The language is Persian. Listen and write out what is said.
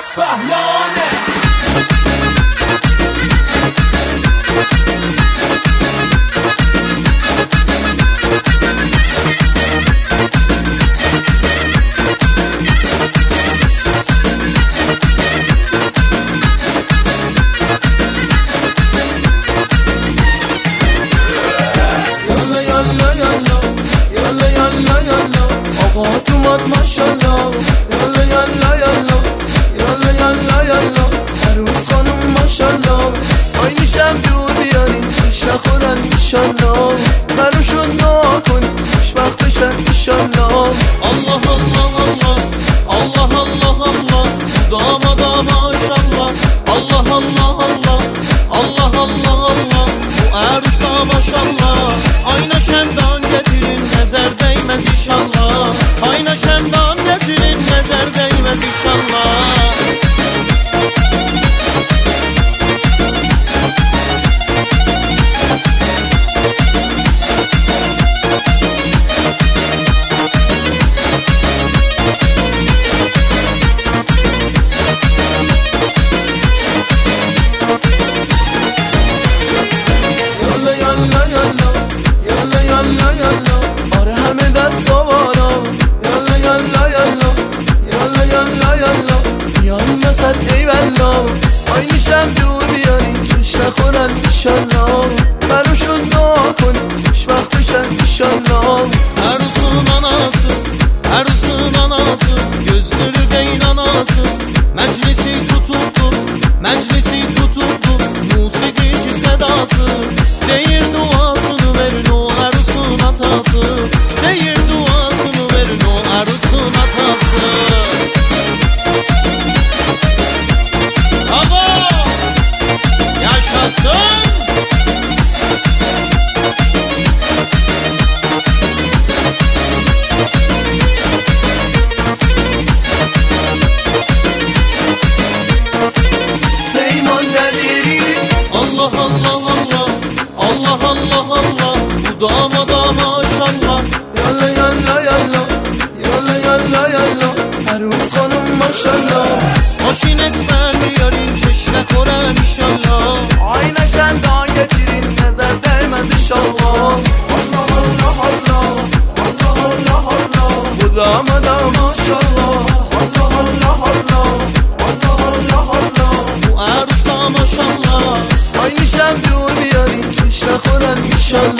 اسپهلانه. آقا اومد ماشالله، یالا یالا یالا یالا یالا یالا عروس خانم ماشالله. آی میشم دور بیارین توش نخورن ایشالله، براشون دعا کنیم خوشبخت بشن ایشالله. الله الله الله الله الله الله دامادا ماشالله. الله الله الله الله الله الله bu عروسا ماشالله. Ayna şemdan getirin nazar değmez inşallah. Ayna şemdan getirin nazar değmez inşallah. آره همه دست آوارا، یالا یالا یالا یالا یالا یالا بیان وسط ای والله. آی میشم دور بیارین توش نخورن ایشالله، براشون دعا کنیم خوشبخت بشن ایشالله. Arusun anası, arusun anası, gözleri değil anası. Meclisi tutuldu, meclisi tutuldu, musikici sedası. Değil duasını verin o arusun atası. Değil duasını verin o arusun atası. Bravo! Yaşasın! Allah Allah Allah Allah Allah Allah bu damada maşallah. Yalla yalla yalla yalla yalla yalla عروس خانم ماشالله. ماشین اسمن بیارین چش نخورن ایشالله. آینه شمدان گتیرین نظر değmez inşallah. Allah Allah Allah Allah Allah Allah bu damada maşallah. Allah Allah Allah Allah Allah Allah bu عروسا maşallah. آی میشم دور بیارین توش نخورن ایشالله.